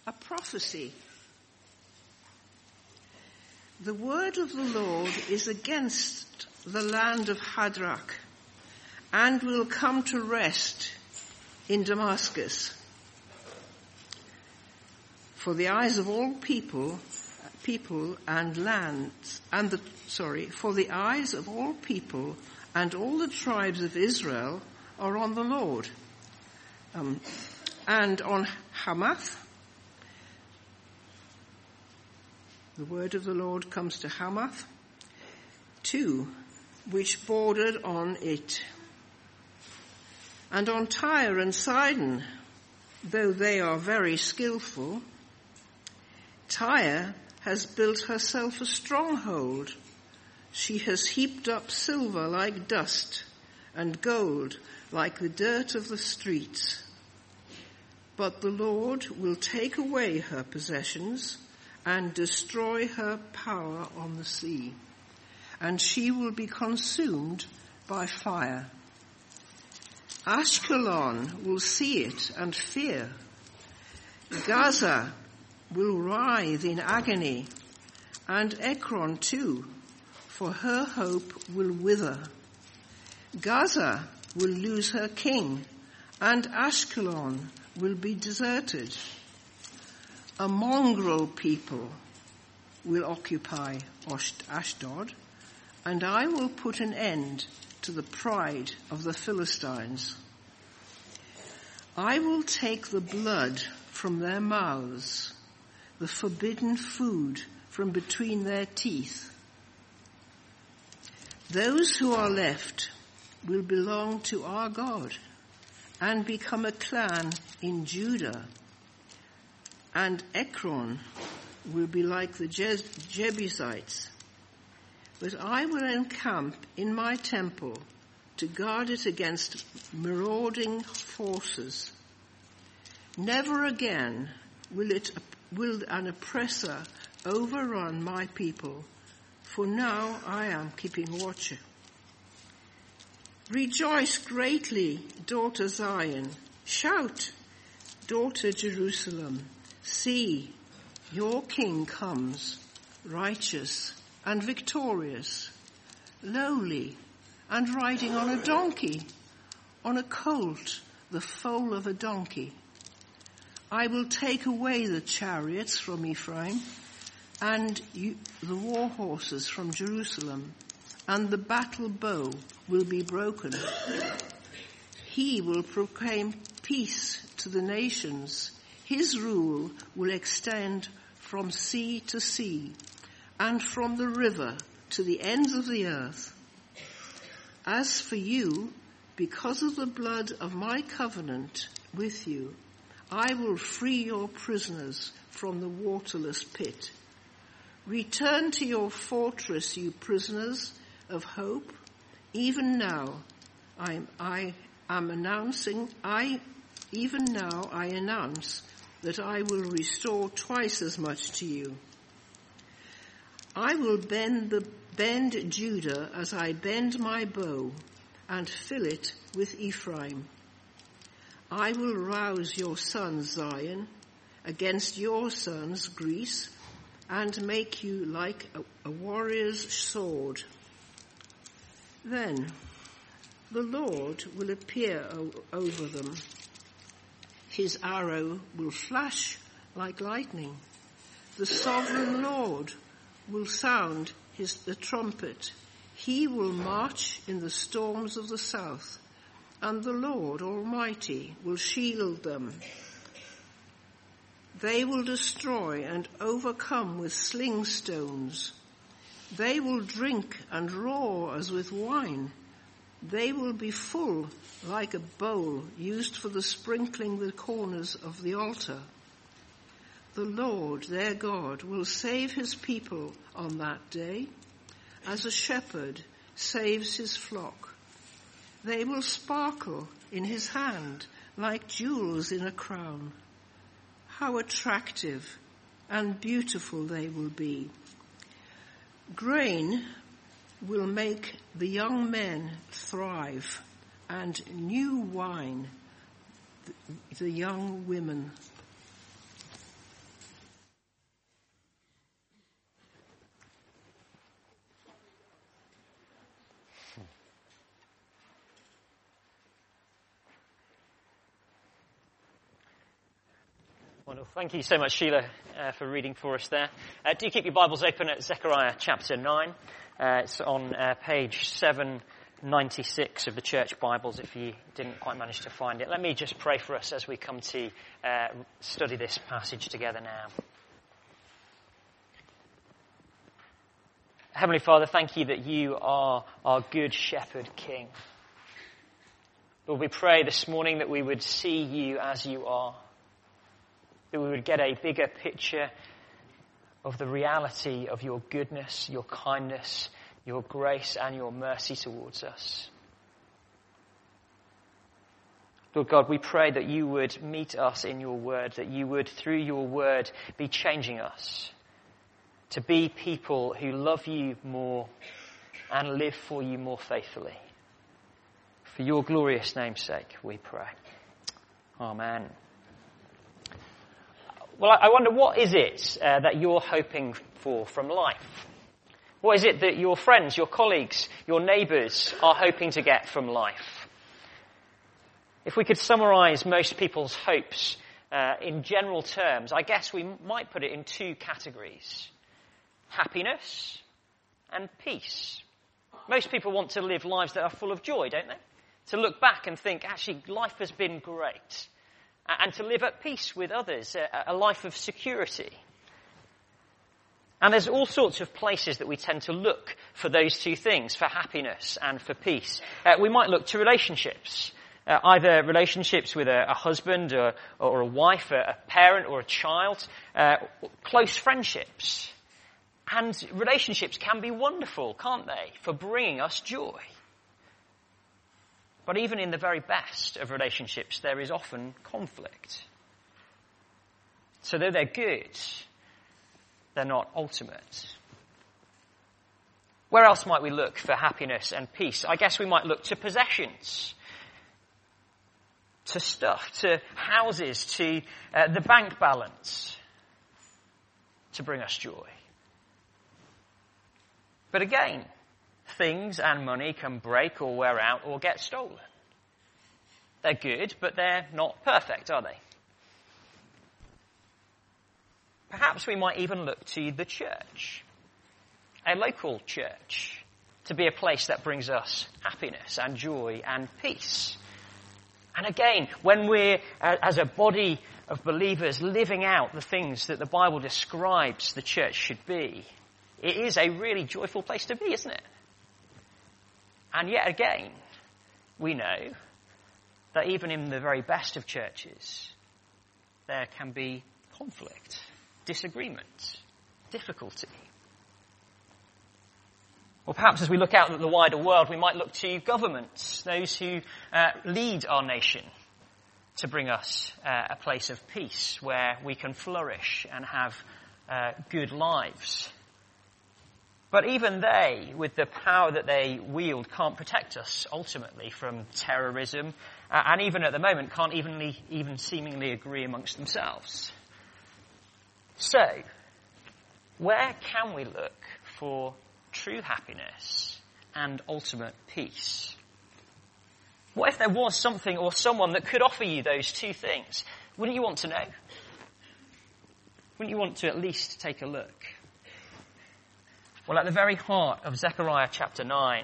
a prophecy. The word of the Lord is against the land of Hadrach, and will come to rest in Damascus. For the eyes of all people and lands, for the eyes of all people and all the tribes of Israel are on the Lord, and on Hamath. The word of the Lord comes to Hamath, too, which bordered on it, and on Tyre and Sidon, though they are very skillful. Tyre has built herself a stronghold. She has heaped up silver like dust, and gold like the dirt of the streets. But the Lord will take away her possessions and destroy her power on the sea, and she will be consumed by fire. Ashkelon will see it and fear. Gaza will writhe in agony, and Ekron too, for her hope will wither. Gaza will lose her king, and Ashkelon will be deserted. A mongrel people will occupy Ashdod, and I will put an end to the pride of the Philistines. I will take the blood from their mouths, the forbidden food from between their teeth. Those who are left will belong to our God and become a clan in Judah. And Ekron will be like the Jebusites. But I will encamp in my temple to guard it against marauding forces. Never again will an oppressor overrun my people, for now I am keeping watch. Rejoice greatly, daughter Zion. Shout, daughter Jerusalem. See, your king comes, righteous and victorious, lowly and riding on a donkey, on a colt, the foal of a donkey. I will take away the chariots from Ephraim and the war horses from Jerusalem, and the battle bow will be broken. He will proclaim peace to the nations. His rule will extend from sea to sea and from the river to the ends of the earth. As for you, because of the blood of my covenant with you, I will free your prisoners from the waterless pit. Return to your fortress, you prisoners of hope. Even now I announce that I will restore twice as much to you. I will bend Judah as I bend my bow, and fill it with Ephraim. I will rouse your sons, Zion, against your sons, Greece, and make you like a warrior's sword. Then the Lord will appear over them. His arrow will flash like lightning. The sovereign Lord will sound the trumpet. He will march in the storms of the south, and the Lord Almighty will shield them. They will destroy and overcome with sling stones. They will drink and roar as with wine. They will be full like a bowl used for the sprinkling the corners of the altar. The Lord, their God, will save his people on that day, as a shepherd saves his flock. They will sparkle in his hand like jewels in a crown. How attractive and beautiful they will be. Grain will make the young men thrive, and new wine the young women. Wonderful. Thank you so much, Sheila, for reading for us there. Do keep your Bibles open at Zechariah chapter 9. It's on page 796 of the Church Bibles, if you didn't quite manage to find it. Let me just pray for us as we come to study this passage together now. Heavenly Father, thank you that you are our good shepherd king. Lord, we pray this morning that we would see you as you are, that we would get a bigger picture of the reality of your goodness, your kindness, your grace and your mercy towards us. Lord God, we pray that you would meet us in your word, that you would, through your word, be changing us to be people who love you more and live for you more faithfully. For your glorious name's sake, we pray. Amen. Well, I wonder, what is it that you're hoping for from life? What is it that your friends, your colleagues, your neighbours are hoping to get from life? If we could summarise most people's hopes in general terms, I guess we might put it in two categories: happiness and peace. Most people want to live lives that are full of joy, don't they? To look back and think, actually, life has been great. And to live at peace with others, a life of security. And there's all sorts of places that we tend to look for those two things, for happiness and for peace. We might look to relationships, either relationships with a husband or a wife, a parent or a child, close friendships. And relationships can be wonderful, can't they, for bringing us joy. But even in the very best of relationships, there is often conflict. So though they're good, they're not ultimate. Where else might we look for happiness and peace? I guess we might look to possessions, to stuff, to houses, to the bank balance, to bring us joy. But again, things and money can break or wear out or get stolen. They're good, but they're not perfect, are they? Perhaps we might even look to the church, a local church, to be a place that brings us happiness and joy and peace. And again, when we're, as a body of believers, living out the things that the Bible describes the church should be, it is a really joyful place to be, isn't it? And yet again, we know that even in the very best of churches, there can be conflict, disagreement, difficulty. Or perhaps as we look out at the wider world, we might look to governments, those who lead our nation, to bring us a place of peace where we can flourish and have good lives. But even they, with the power that they wield, can't protect us ultimately from terrorism, and even at the moment can't even seemingly agree amongst themselves. So, where can we look for true happiness and ultimate peace? What if there was something or someone that could offer you those two things? Wouldn't you want to know? Wouldn't you want to at least take a look? Well, at the very heart of Zechariah chapter 9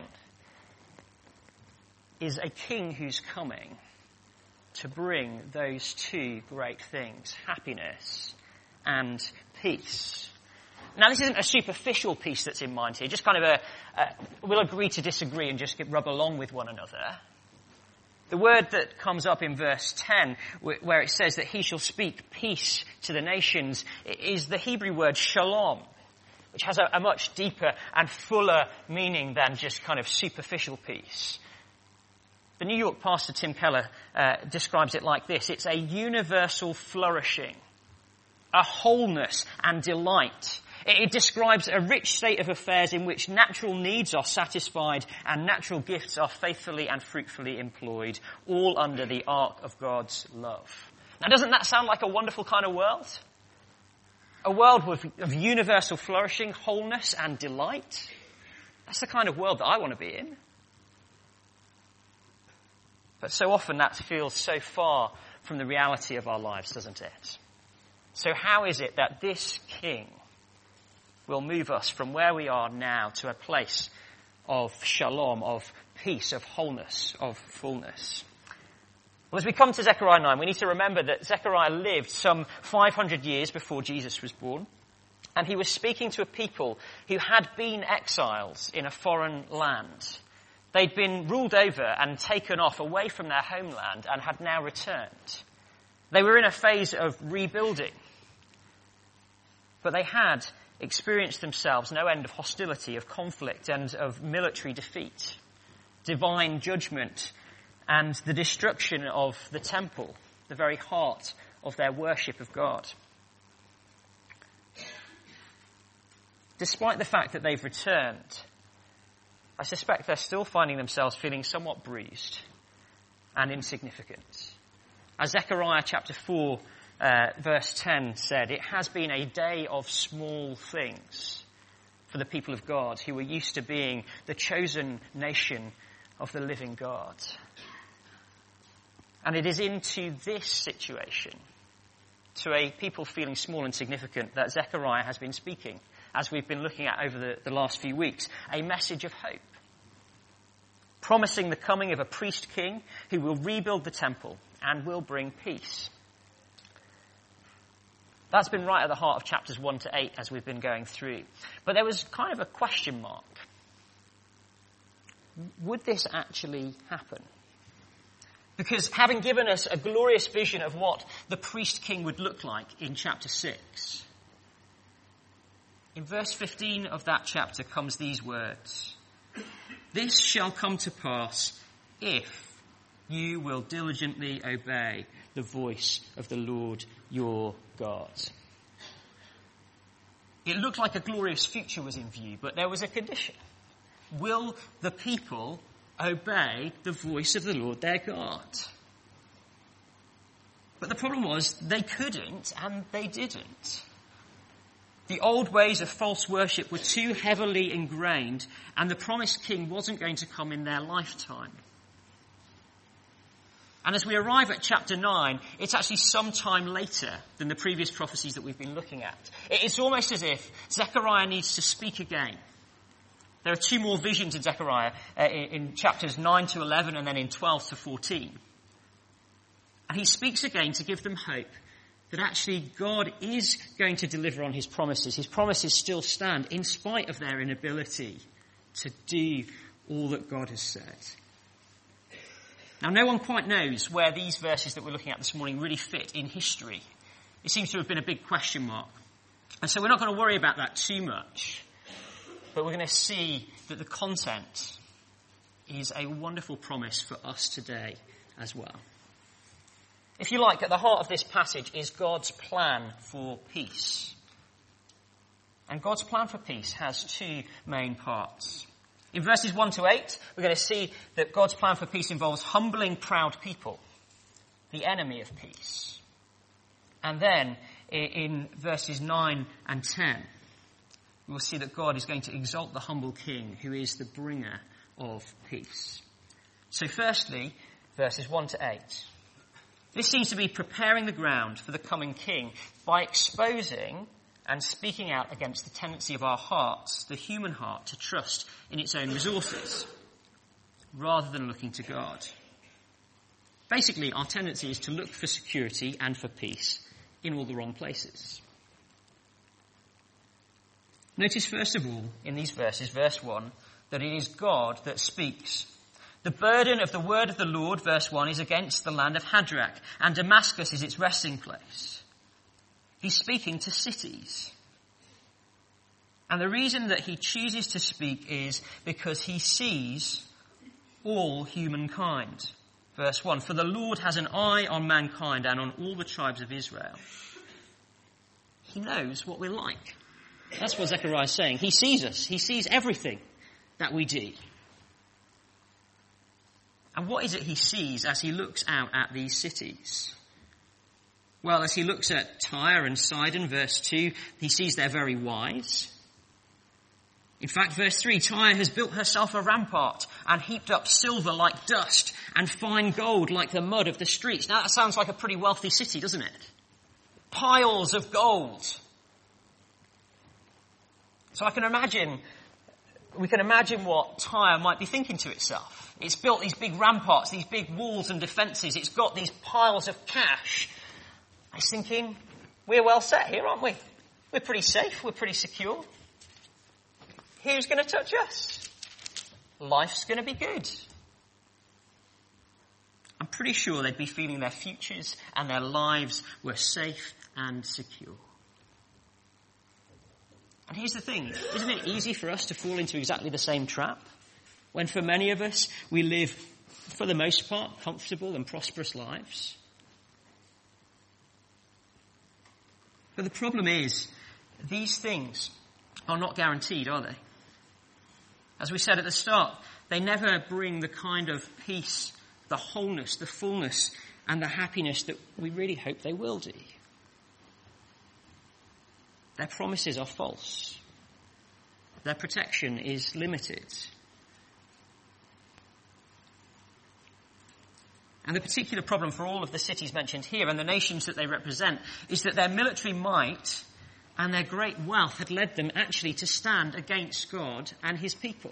is a king who's coming to bring those two great things, happiness and peace. Now, this isn't a superficial peace that's in mind here, just kind of we'll agree to disagree and just rub along with one another. The word that comes up in verse 10, where it says that he shall speak peace to the nations, is the Hebrew word shalom, which has a much deeper and fuller meaning than just kind of superficial peace. The New York pastor Tim Keller describes it like this: it's a universal flourishing, a wholeness and delight. It describes a rich state of affairs in which natural needs are satisfied and natural gifts are faithfully and fruitfully employed, all under the arc of God's love. Now, doesn't that sound like a wonderful kind of world? A world of universal flourishing, wholeness and delight. That's the kind of world that I want to be in. But so often that feels so far from the reality of our lives, doesn't it? So how is it that this king will move us from where we are now to a place of shalom, of peace, of wholeness, of fullness? Well, as we come to Zechariah 9, we need to remember that Zechariah lived some 500 years before Jesus was born. And he was speaking to a people who had been exiles in a foreign land. They'd been ruled over and taken off away from their homeland and had now returned. They were in a phase of rebuilding. But they had experienced themselves no end of hostility, of conflict, and of military defeat, divine judgment, and the destruction of the temple, the very heart of their worship of God. Despite the fact that they've returned, I suspect they're still finding themselves feeling somewhat bruised and insignificant. As Zechariah chapter 4, verse 10 said, it has been a day of small things for the people of God who were used to being the chosen nation of the living God. And it is into this situation, to a people feeling small and significant, that Zechariah has been speaking, as we've been looking at over the last few weeks, a message of hope, promising the coming of a priest king who will rebuild the temple and will bring peace. That's been right at the heart of chapters 1 to 8 as we've been going through. But there was kind of a question mark. Would this actually happen? Because having given us a glorious vision of what the priest king would look like in chapter 6, in verse 15 of that chapter comes these words: "This shall come to pass if you will diligently obey the voice of the Lord your God." It looked like a glorious future was in view, but there was a condition. Will the people obey the voice of the Lord their God? But the problem was they couldn't and they didn't. The old ways of false worship were too heavily ingrained, and the promised king wasn't going to come in their lifetime. And as we arrive at chapter 9, it's actually some time later than the previous prophecies that we've been looking at. It's almost as if Zechariah needs to speak again. There are two more visions in Zechariah, in chapters 9 to 11 and then in 12 to 14. And he speaks again to give them hope that actually God is going to deliver on his promises. His promises still stand in spite of their inability to do all that God has said. Now, no one quite knows where these verses that we're looking at this morning really fit in history. It seems to have been a big question mark. And so we're not going to worry about that too much. But we're going to see that the content is a wonderful promise for us today as well. If you like, at the heart of this passage is God's plan for peace. And God's plan for peace has two main parts. In verses 1 to 8, we're going to see that God's plan for peace involves humbling proud people, the enemy of peace. And then in verses 9 and 10, we will see that God is going to exalt the humble king who is the bringer of peace. So firstly, verses 1 to 8. This seems to be preparing the ground for the coming king by exposing and speaking out against the tendency of our hearts, the human heart, to trust in its own resources rather than looking to God. Basically, our tendency is to look for security and for peace in all the wrong places. Notice first of all in these verses, verse 1, that it is God that speaks. The burden of the word of the Lord, verse 1, is against the land of Hadrach, and Damascus is its resting place. He's speaking to cities. And the reason that he chooses to speak is because he sees all humankind. Verse 1, "For the Lord has an eye on mankind and on all the tribes of Israel." He knows what we're like. That's what Zechariah is saying. He sees us. He sees everything that we do. And what is it he sees as he looks out at these cities? Well, as he looks at Tyre and Sidon, verse 2, he sees they're very wise. In fact, verse 3, Tyre has built herself a rampart and heaped up silver like dust and fine gold like the mud of the streets. Now that sounds like a pretty wealthy city, doesn't it? piles of gold. So we can imagine what Tyre might be thinking to itself. It's built these big ramparts, these big walls and defences. It's got these piles of cash. It's thinking, we're well set here, aren't we? We're pretty safe. We're pretty secure. Who's going to touch us? Life's going to be good. I'm pretty sure they'd be feeling their futures and their lives were safe and secure. And here's the thing, isn't it easy for us to fall into exactly the same trap? When for many of us, we live, for the most part, comfortable and prosperous lives. But the problem is, these things are not guaranteed, are they? As we said at the start, they never bring the kind of peace, the wholeness, the fullness, and the happiness that we really hope they will do. Their promises are false. Their protection is limited. And the particular problem for all of the cities mentioned here and the nations that they represent is that their military might and their great wealth had led them actually to stand against God and his people.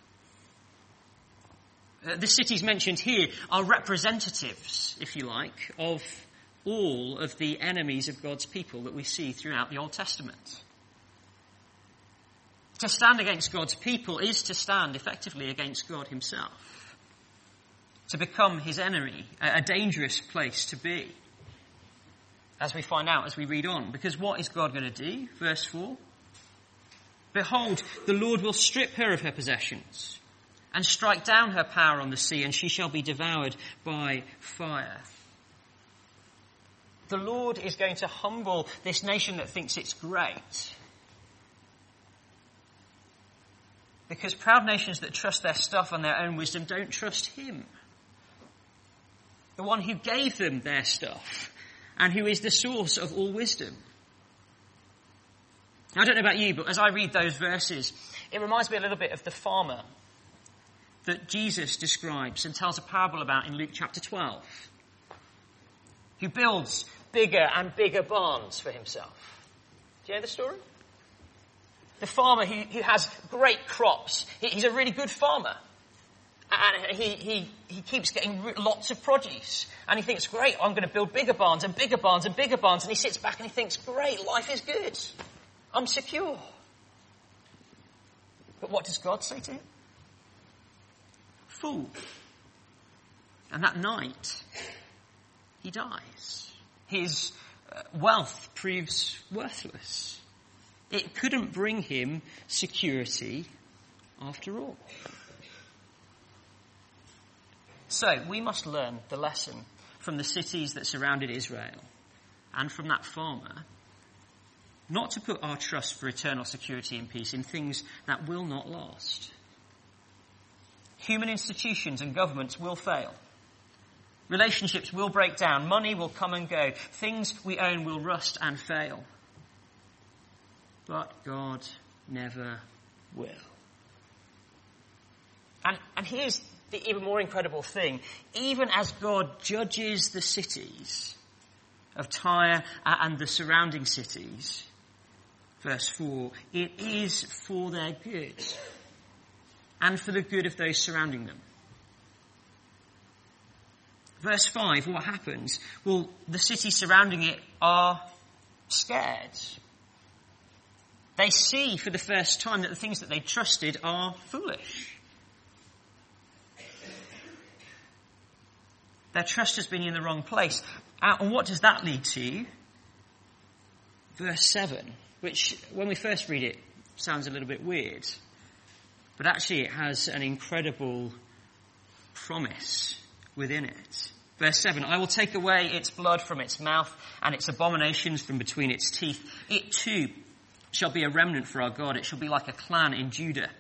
The cities mentioned here are representatives, if you like, of all of the enemies of God's people that we see throughout the Old Testament. To stand against God's people is to stand effectively against God himself. To become his enemy, a dangerous place to be. As we find out as we read on. Because what is God going to do? Verse 4. Behold, the Lord will strip her of her possessions and strike down her power on the sea, and she shall be devoured by fire. The Lord is going to humble this nation that thinks it's great. Because proud nations that trust their stuff and their own wisdom don't trust him. The one who gave them their stuff and who is the source of all wisdom. Now, I don't know about you, but as I read those verses, it reminds me a little bit of the farmer that Jesus describes and tells a parable about in Luke chapter 12. Who builds bigger and bigger barns for himself. Do you know the story? The farmer who has great crops. He's a really good farmer. And he keeps getting lots of produce. And he thinks, great, I'm going to build bigger barns and bigger barns and bigger barns. And he sits back and he thinks, great, life is good. I'm secure. But what does God say to him? Fool. And that night, he dies. His wealth proves worthless. It couldn't bring him security after all. So we must learn the lesson from the cities that surrounded Israel and from that farmer, not to put our trust for eternal security and peace in things that will not last. Human institutions and governments will fail. Relationships will break down. Money will come and go. Things we own will rust and fail. But God never will. And here's the even more incredible thing. Even as God judges the cities of Tyre and the surrounding cities, verse 4, it is for their good and for the good of those surrounding them. Verse 5, what happens? Well, the cities surrounding it are scared. They see for the first time that the things that they trusted are foolish. Their trust has been in the wrong place. And what does that lead to? Verse 7, which when we first read it sounds a little bit weird. But actually it has an incredible promise within it. Verse 7, I will take away its blood from its mouth and its abominations from between its teeth. It too shall be a remnant for our God. It shall be like a clan in Judah.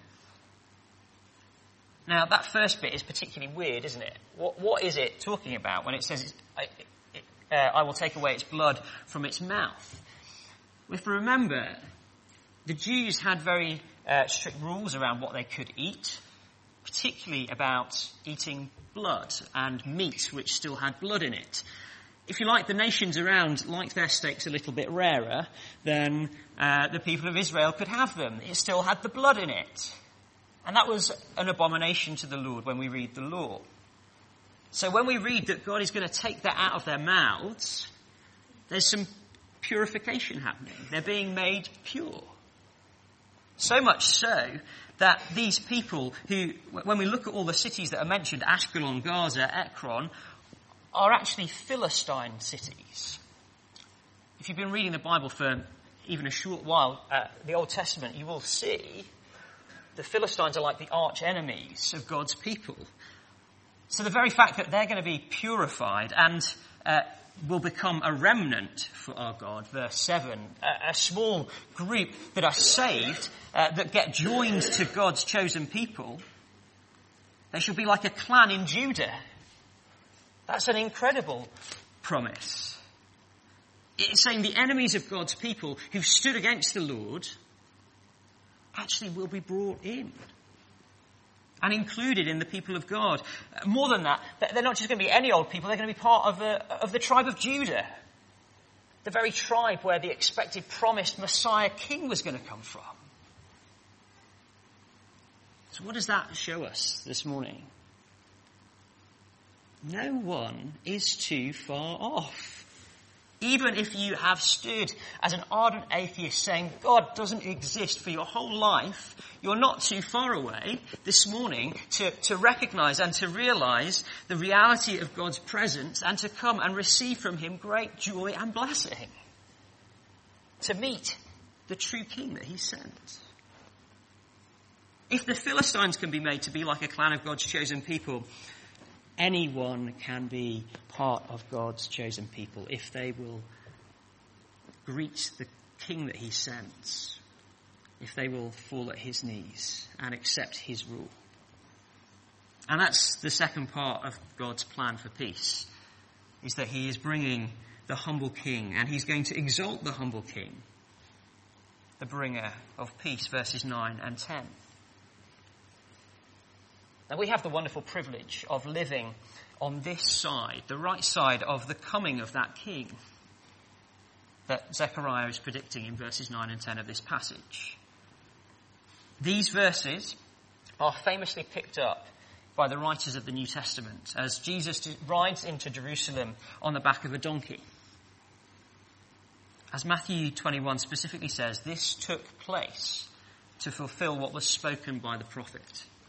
Now that first bit is particularly weird, isn't it? What is it talking about when it says, I will take away its blood from its mouth? If we remember, the Jews had very strict rules around what they could eat, particularly about eating blood and meat which still had blood in it. If you like, the nations around like their steaks a little bit rarer than the people of Israel could have them. It still had the blood in it. And that was an abomination to the Lord when we read the law. So when we read that God is going to take that out of their mouths, there's some purification happening. They're being made pure. So much so that these people who, when we look at all the cities that are mentioned, Ashkelon, Gaza, Ekron, are actually Philistine cities. If you've been reading the Bible for even a short while, the Old Testament, you will see the Philistines are like the arch enemies of God's people. So the very fact that they're going to be purified and will become a remnant for our God, verse 7, a small group that are saved, that get joined to God's chosen people, they shall be like a clan in Judah. That's an incredible promise. It's saying the enemies of God's people who stood against the Lord actually will be brought in and included in the people of God. More than that, they're not just going to be any old people, they're going to be part of the tribe of Judah. The very tribe where the expected promised Messiah king was going to come from. So what does that show us this morning? No one is too far off. Even if you have stood as an ardent atheist saying God doesn't exist for your whole life, you're not too far away this morning to recognise and to realise the reality of God's presence and to come and receive from him great joy and blessing. To meet the true king that he sent. If the Philistines can be made to be like a clan of God's chosen people, anyone can be part of God's chosen people if they will greet the king that he sends, if they will fall at his knees and accept his rule. And that's the second part of God's plan for peace, is that he is bringing the humble king, and he's going to exalt the humble king, the bringer of peace, verses 9 and 10. Now we have the wonderful privilege of living on this side, the right side of the coming of that king that Zechariah is predicting in verses 9 and 10 of this passage. These verses are famously picked up by the writers of the New Testament as Jesus rides into Jerusalem on the back of a donkey. As Matthew 21 specifically says, this took place to fulfill what was spoken by the prophet.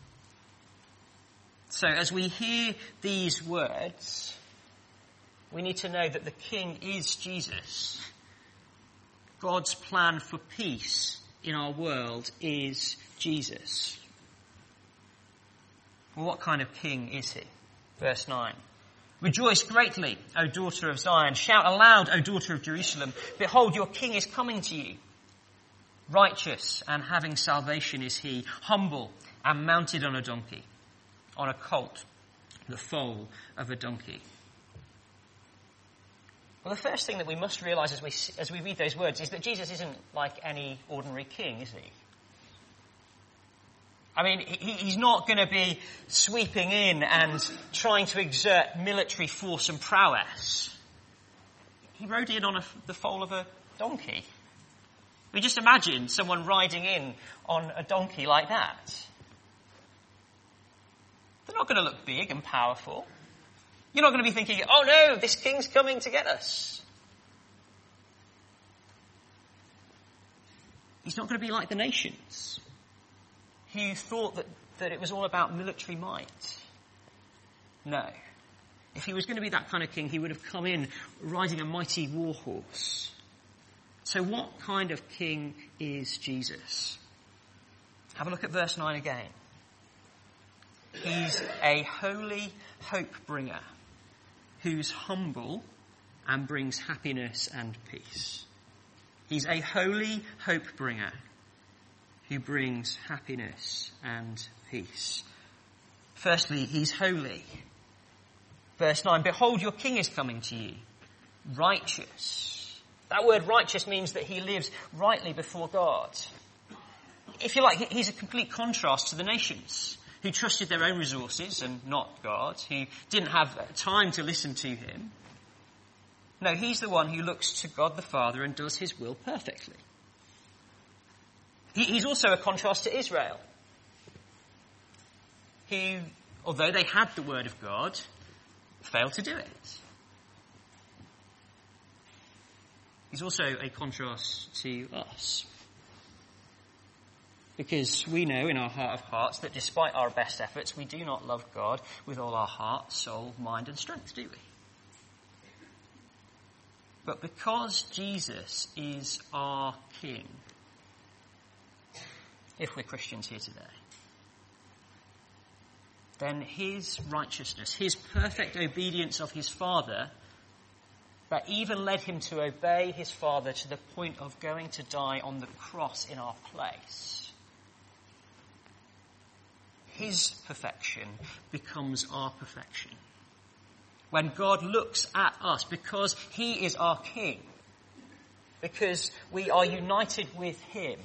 So as we hear these words, we need to know that the king is Jesus. God's plan for peace in our world is Jesus. Well, what kind of king is he? Verse 9. Rejoice greatly, O daughter of Zion. Shout aloud, O daughter of Jerusalem. Behold, your king is coming to you. Righteous and having salvation is he, humble and mounted on a donkey, on a colt, the foal of a donkey. Well, the first thing that we must realise as we read those words is that Jesus isn't like any ordinary king, is he? I mean, he's not going to be sweeping in and trying to exert military force and prowess. He rode in on the foal of a donkey. I mean, just imagine someone riding in on a donkey like that. They're not going to look big and powerful. You're not going to be thinking, oh no, this king's coming to get us. He's not going to be like the nations who thought that it was all about military might. No. If he was going to be that kind of king, he would have come in riding a mighty war horse. So what kind of king is Jesus? Have a look at verse 9 again. He's a holy hope bringer who's humble and brings happiness and peace. He's a holy hope bringer who brings happiness and peace. Firstly, he's holy. Verse 9, behold, your king is coming to you, righteous. That word righteous means that he lives rightly before God. If you like, he's a complete contrast to the nations who trusted their own resources and not God, who didn't have time to listen to him. No, he's the one who looks to God the Father and does his will perfectly. He's also a contrast to Israel, who, although they had the word of God, failed to do it. He's also a contrast to us, because we know in our heart of hearts that despite our best efforts, we do not love God with all our heart, soul, mind and strength, do we? But because Jesus is our King, if we're Christians here today, then his righteousness, his perfect obedience of his Father, that even led him to obey his Father to the point of going to die on the cross in our place, his perfection becomes our perfection. When God looks at us, because he is our King, because we are united with him,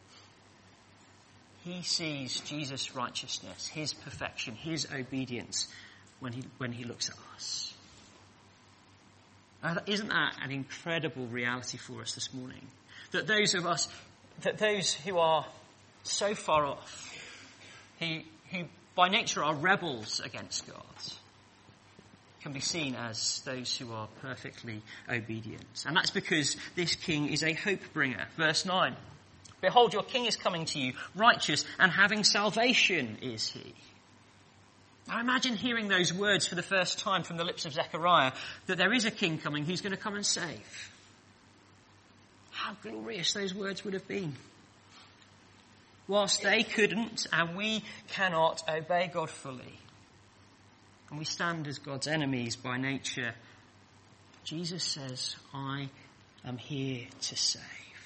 he sees Jesus' righteousness, his perfection, his obedience when he looks at us. Now, isn't that an incredible reality for us this morning? That those who are so far off, who by nature are rebels against God, can be seen as those who are perfectly obedient. And that's because this King is a hope bringer. Verse 9. Behold, your King is coming to you, righteous and having salvation is he. Now imagine hearing those words for the first time from the lips of Zechariah, that there is a King coming who's going to come and save. How glorious those words would have been. Whilst they couldn't and we cannot obey God fully, and we stand as God's enemies by nature, Jesus says, I am here to save.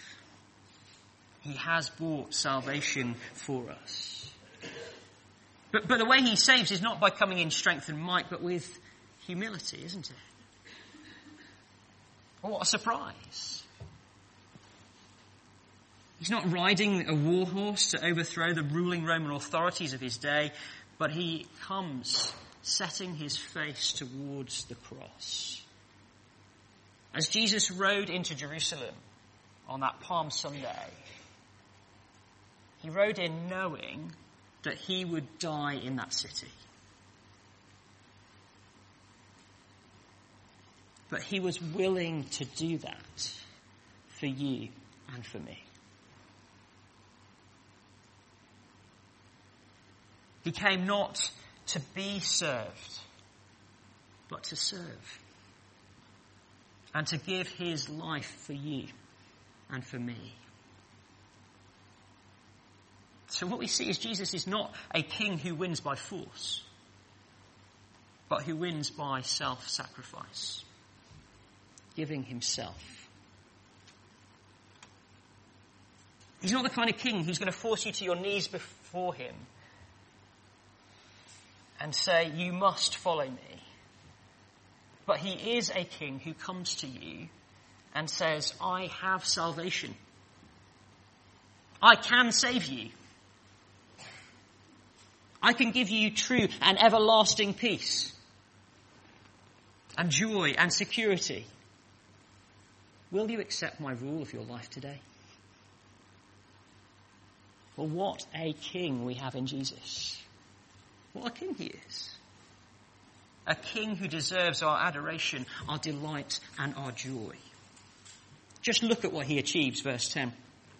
He has bought salvation for us. But the way he saves is not by coming in strength and might, but with humility, isn't it? Oh, what a surprise. He's not riding a war horse to overthrow the ruling Roman authorities of his day, but he comes setting his face towards the cross. As Jesus rode into Jerusalem on that Palm Sunday, he rode in knowing that he would die in that city. But he was willing to do that for you and for me. He came not to be served, but to serve. And to give his life for you and for me. So what we see is Jesus is not a king who wins by force, but who wins by self-sacrifice, giving himself. He's not the kind of king who's going to force you to your knees before him and say, you must follow me. But he is a king who comes to you and says, I have salvation. I can save you. I can give you true and everlasting peace and joy and security. Will you accept my rule of your life today? Well, what a king we have in Jesus. What a king he is. A king who deserves our adoration, our delight and our joy. Just look at what he achieves, verse 10.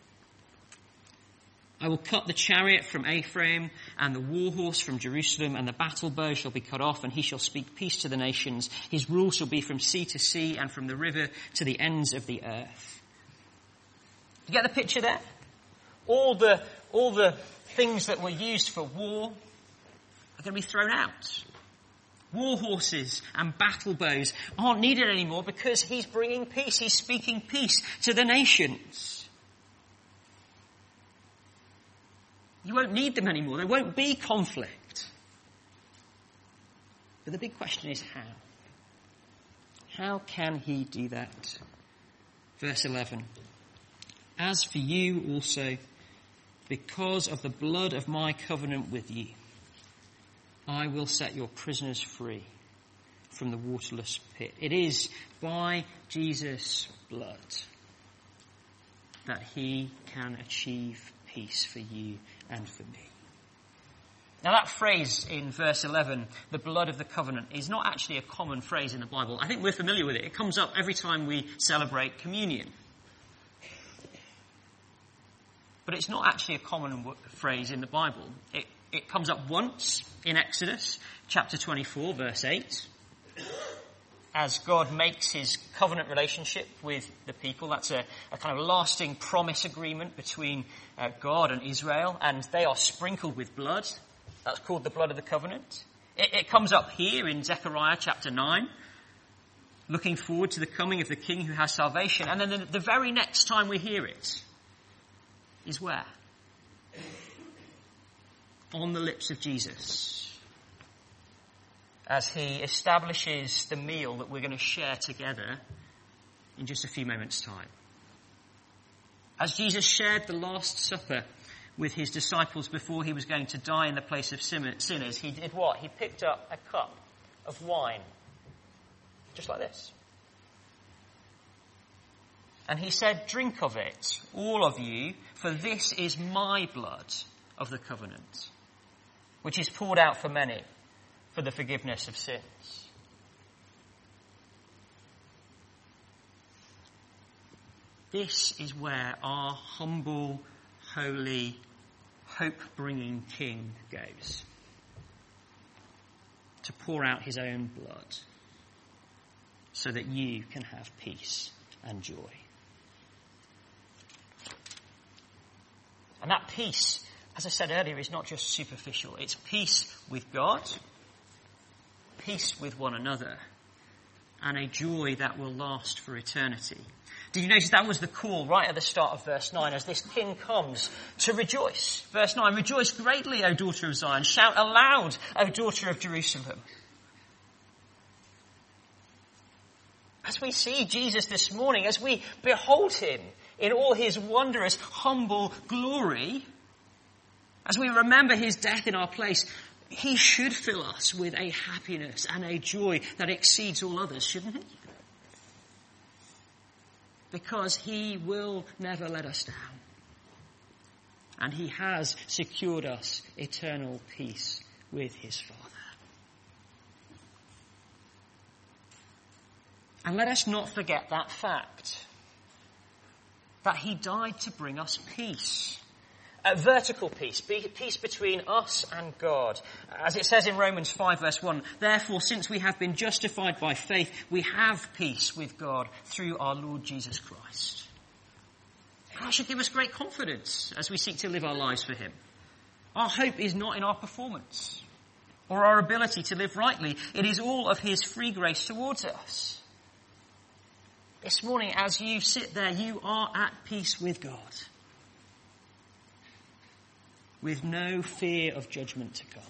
I will cut the chariot from Ephraim and the war horse from Jerusalem, and the battle bow shall be cut off, and he shall speak peace to the nations. His rule shall be from sea to sea and from the river to the ends of the earth. You get the picture there? All the things that were used for war are going to be thrown out. War horses and battle bows aren't needed anymore because he's bringing peace. He's speaking peace to the nations. You won't need them anymore. There won't be conflict. But the big question is how? How can he do that? Verse 11. As for you also, because of the blood of my covenant with you, I will set your prisoners free from the waterless pit. It is by Jesus' blood that he can achieve peace for you and for me. Now that phrase in verse 11, the blood of the covenant, is not actually a common phrase in the Bible. I think we're familiar with it. It comes up every time we celebrate communion. But it's not actually a common phrase in the Bible. It comes up once in Exodus chapter 24, verse 8. As God makes his covenant relationship with the people, that's a kind of lasting promise agreement between God and Israel, and they are sprinkled with blood. That's called the blood of the covenant. It comes up here in Zechariah chapter 9, looking forward to the coming of the King who has salvation. And then the very next time we hear it is where? On the lips of Jesus, as he establishes the meal that we're going to share together in just a few moments' time. As Jesus shared the Last Supper with his disciples before he was going to die in the place of sinners, he did what? He picked up a cup of wine, just like this. And he said, "Drink of it, all of you, for this is my blood of the covenant, which is poured out for many for the forgiveness of sins." This is where our humble, holy, hope-bringing King goes, to pour out his own blood so that you can have peace and joy. And that peace, as I said earlier, is not just superficial. It's peace with God, peace with one another, and a joy that will last for eternity. Did you notice that was the call right at the start of verse 9 as this King comes to rejoice? Verse 9, "Rejoice greatly, O daughter of Zion. Shout aloud, O daughter of Jerusalem." As we see Jesus this morning, as we behold him in all his wondrous, humble glory, as we remember his death in our place, he should fill us with a happiness and a joy that exceeds all others, shouldn't he? Because he will never let us down. And he has secured us eternal peace with his Father. And let us not forget that fact, that he died to bring us peace. A vertical peace, peace between us and God. As it says in Romans 5 verse 1, "Therefore, since we have been justified by faith, we have peace with God through our Lord Jesus Christ." That should give us great confidence as we seek to live our lives for him. Our hope is not in our performance or our ability to live rightly. It is all of his free grace towards us. This morning, as you sit there, you are at peace with God, with no fear of judgment to come.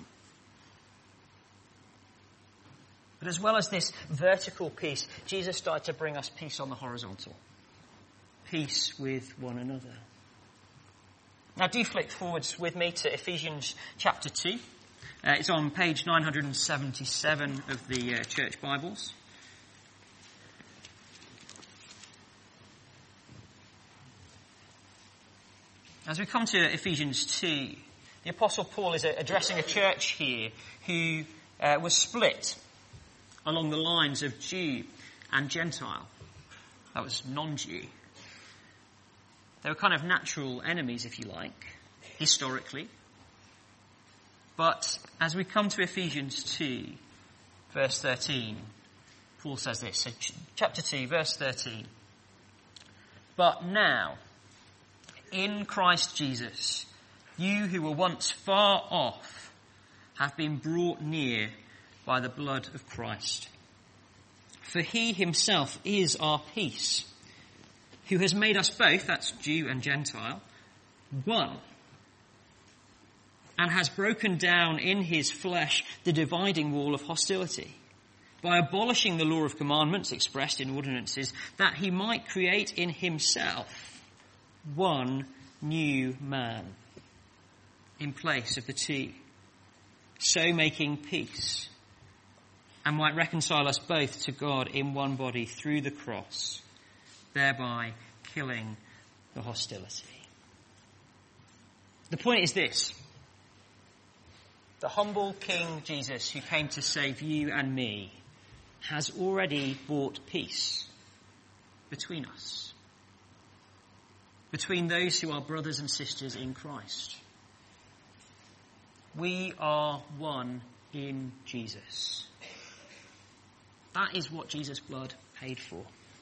But as well as this vertical peace, Jesus died to bring us peace on the horizontal. Peace with one another. Now do flick forwards with me to Ephesians chapter 2. It's on page 977 of the Church Bibles. As we come to Ephesians 2, the Apostle Paul is addressing a church here who was split along the lines of Jew and Gentile. That was non-Jew. They were kind of natural enemies, if you like, historically. But as we come to Ephesians 2, verse 13, Paul says this. So chapter 2, verse 13. "But now, in Christ Jesus, you who were once far off have been brought near by the blood of Christ. For he himself is our peace, who has made us both," that's Jew and Gentile, "one, and has broken down in his flesh the dividing wall of hostility, by abolishing the law of commandments expressed in ordinances, that he might create in himself one new man in place of the two, so making peace, and might reconcile us both to God in one body through the cross, thereby killing the hostility. The point is this: the humble King Jesus, who came to save you and me, has already brought peace between us, between those who are brothers and sisters in Christ. We are one in Jesus. That is what Jesus' blood paid for.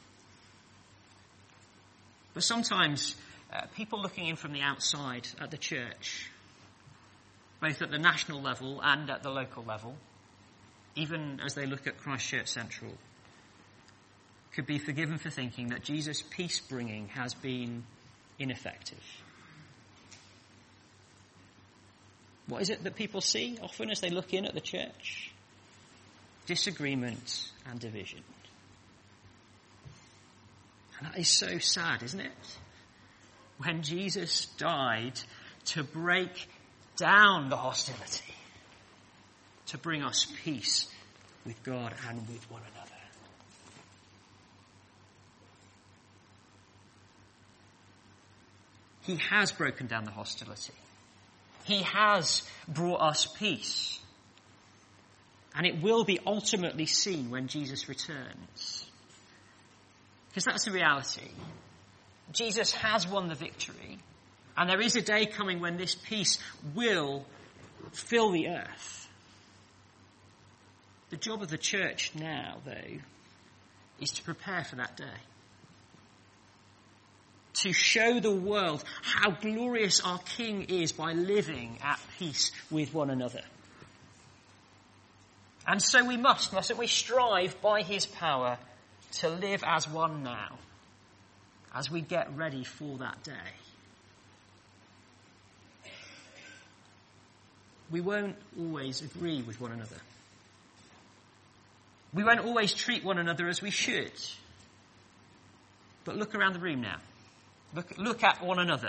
But sometimes people looking in from the outside at the church, both at the national level and at the local level, even as they look at Christchurch Central, could be forgiven for thinking that Jesus' peace-bringing has been ineffective. What is it that people see often as they look in at the church? Disagreement and division. And that is so sad, isn't it? When Jesus died to break down the hostility, to bring us peace with God and with one another. He has broken down the hostility. He has brought us peace. And it will be ultimately seen when Jesus returns. Because that's the reality. Jesus has won the victory. And there is a day coming when this peace will fill the earth. The job of the church now, though, is to prepare for that day. To show the world how glorious our King is by living at peace with one another. And so we mustn't we, strive by his power to live as one now, as we get ready for that day. We won't always agree with one another. We won't always treat one another as we should. But look around the room now. Look at one another.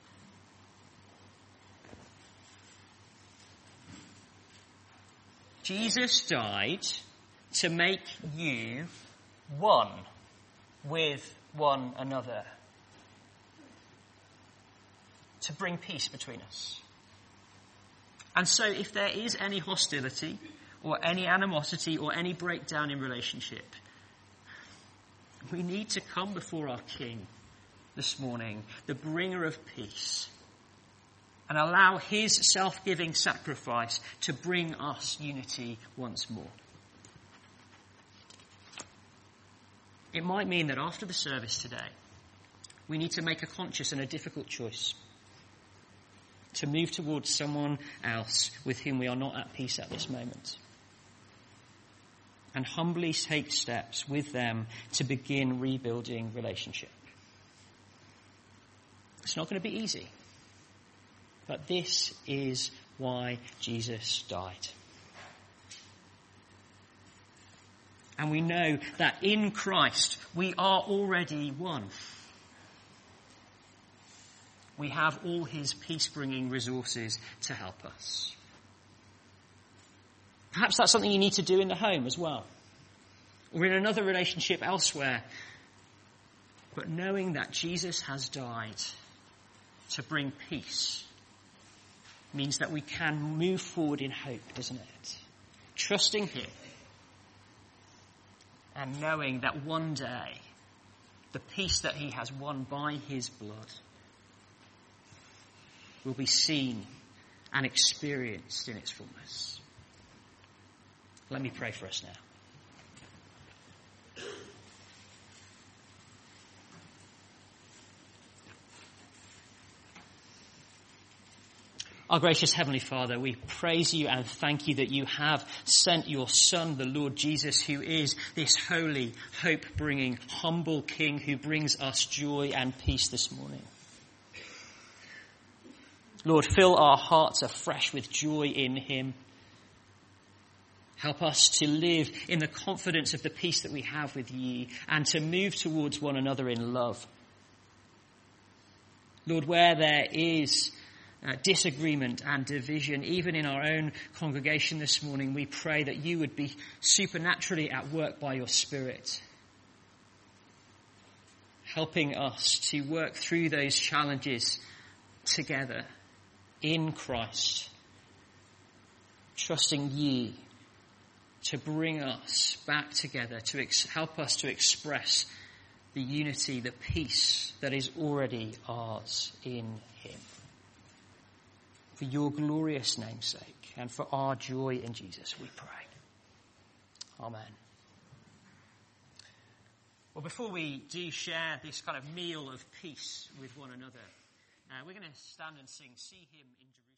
Jesus died to make you one with one another. To bring peace between us. And so if there is any hostility or any animosity or any breakdown in relationship, we need to come before our King this morning, the bringer of peace, and allow his self-giving sacrifice to bring us unity once more. It might mean that after the service today, we need to make a conscious and a difficult choice to move towards someone else with whom we are not at peace at this moment, and humbly take steps with them to begin rebuilding relationship. It's not going to be easy. But this is why Jesus died. And we know that in Christ we are already one. We have all his peace-bringing resources to help us. Perhaps that's something you need to do in the home as well. Or in another relationship elsewhere. But knowing that Jesus has died to bring peace means that we can move forward in hope, doesn't it? Trusting him and knowing that one day the peace that he has won by his blood will be seen and experienced in its fullness. Let me pray for us now. Our gracious Heavenly Father, we praise you and thank you that you have sent your Son, the Lord Jesus, who is this holy, hope-bringing, humble King who brings us joy and peace this morning. Lord, fill our hearts afresh with joy in him. Help us to live in the confidence of the peace that we have with you and to move towards one another in love. Lord, where there is disagreement and division, even in our own congregation this morning, we pray that you would be supernaturally at work by your Spirit, helping us to work through those challenges together in Christ, trusting you to bring us back together, to help us to express the unity, the peace that is already ours in him. For your glorious name's sake and for our joy in Jesus, we pray. Amen. Well, before we do share this kind of meal of peace with one another, we're going to stand and sing, See Him in Jerusalem.